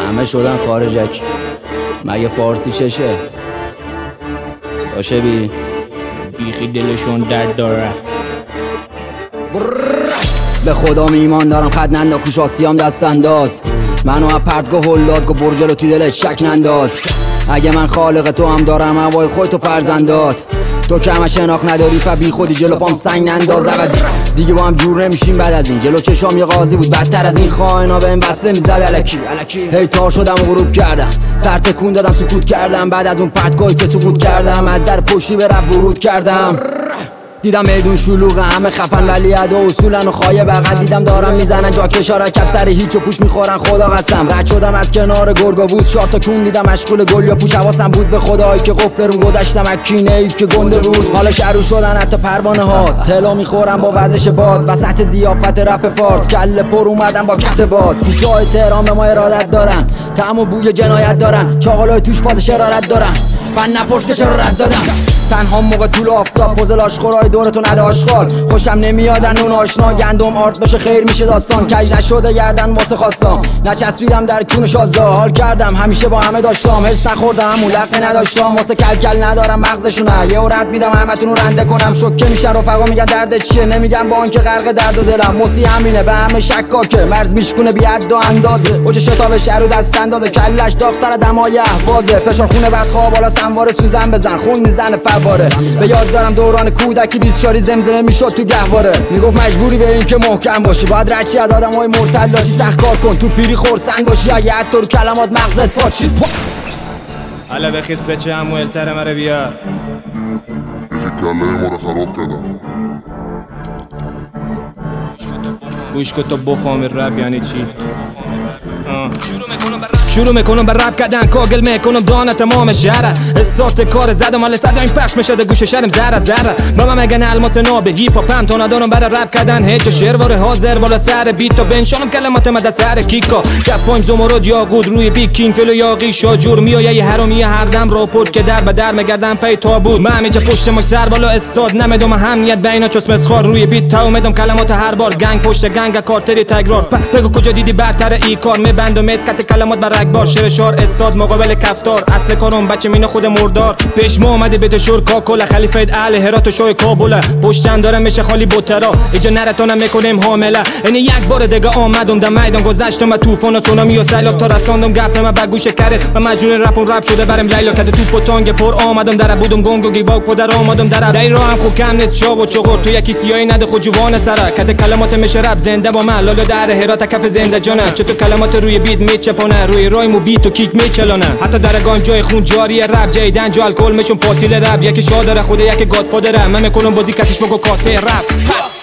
همه شدن خارجک، مگه فارسی چشه؟ باشه بیخی دلشون درد داره. به خدا ایمان دارم خط ننداخت خوش آسیام دست انداز، منو از پرتگاه هلاد گو برج رو توی دلت شک ننداز. اگه من خالق تو هم دارم هوای خودتو فرزندات، تو که همه شناخت نداری پا بی خودی جلو پام سنگ ننداز. عوض دیگه با هم جور نمیشیم بعد از این، جلو چشام یه قاضی بود بدتر از این، خائنا بهم وصله میزد الکی هی تار شدم و غروب کردم، سر تکون دادم سکوت کردم، بعد از اون پرتگاهی که سقوط کردم از در پشتی به رفت ورود کردم. دیدم میدون شلوغه همه خفن ولی ادا اصولن و خایه بغل، دیدم دارم میزنن جا کشارا کپ سر هیچ و پوش میخورن خدا قسم. رد شدم از کنار گرگاووز 4 تا کون دیدم مشغول گل یا پوش، حواسم بود به خدایی که قفل رو گذشتم اکینه ای که گنده بود. حالا شروع شدن حتی پروانه ها طلا میخورم با وزش باد، وسط ضیافت رپ فارس کله پر اومدم با کت باز. کوچه های تهران به ما ارادت دارن، طعم و بوی جنایت دارن، چاقالای توش فاز شرارت دارن، من نپرس که چرا رد دادم. تنها موقع طول آفتاب پوزل آشخورای دورتون نده آشغال، خوشم نمیادن اون آشنا گندم آرد بشه خیر میشه داستان، کج نشده گردن واسه خواستم، نچسبیدم در کون شازده، حال کردم همیشه با همه داشتم، حس نخوردم همون لقه نداشتم، واسه کلکل ندارم مغزشونه، یه رد میدم همتون رو رنده کنم، شوکه میشن رفقا میگن درد چیه، نمیگم با آنکه غرق درد و دلم، موسی همینه به همه شکاکه، مرز میشکونه بی حد و اندازه، اوج شتاب شهر و دست اندازه، کلش داغ‌تر دمای اهوازه، فشار خونه بعد خواب بالا سنوار سوزن بزن خون میزنه فواره. به یاد دارم دوران کودکی 20 شاری زمزمه میشد تو گهواره، میگفت مجبوری به این که محکم باشی، باید رچی از آدمای مرتد لاشی، سخت کار کن تو پیری خرسند باشی، اگه حتی رو کلمات مغزت پاچید حالا بخیس بچه همویل تره مره بیار چه کله ما رو خراب کردم. گوش کن تو بفهمی رپ یعنی چی. شروع میکنم به رپ کردن، کاگل میکنم دانه تمام شهره، استارت کار زدم حال صدا این پخش میشه گوش شرم ذره ذره، بابا میگن الماس ناب هیپ هاپ هم تو ندارم برای رپ کردن، هیچ شعر حاضر بالا سر بیت و بنشانم کلمات مد سر کیکا، گپ پوینت زمرد یا گود روی بیگ کینگ فلو یاقی شاجور میای حرامی هر دم راپورت که در به در میگردن پی تابوت، من همیشه پشت ماش سر بالا استاد نمیدم اهمیت بینا چوس مسخار روی بیت تا میدم کلمات هر بار گنگ پشت گنگ کارتری تگرار، بگو کجا دیدی برتر ای کار میبند و کت کلمات بر رگبار، شعر شعر استاد مقابل کفتار، اصل کارم بچه مینه خود مردار، پیش ما اومده بیت شور کاکل خلیفه اهل هرات و شوی کابل، پشتم داره میشه خالی بوترا اینجا نرتونم میکنیم حامله، یعنی یک بار دیگه آمدم در میدان گذشتم و طوفان و سونامی و سیلاب تا رساندم گپ من به گوش کرد و مجنون رپ شده برم لیلا کد توپ و تانگ پر آمدم در بودم گنگ و گیباک پدر آمدم در راه هم خو کم نیست چاق و چغور تو یکی سیایی نده خود جوان سره کد کلمات میشه رپ زنده با من لالا در هرات کف زنده جانه چطور کلمات روی بیت میچپونه روی رایم و بیت و کیک میچلونه، حتی در گام جای خون جاری رپ جیدن جو الکل میشون پاتیل رپ، یکی شاه داره خوده یکی گادفادره، من میکنم بازی کتیش بگو کاته رپ.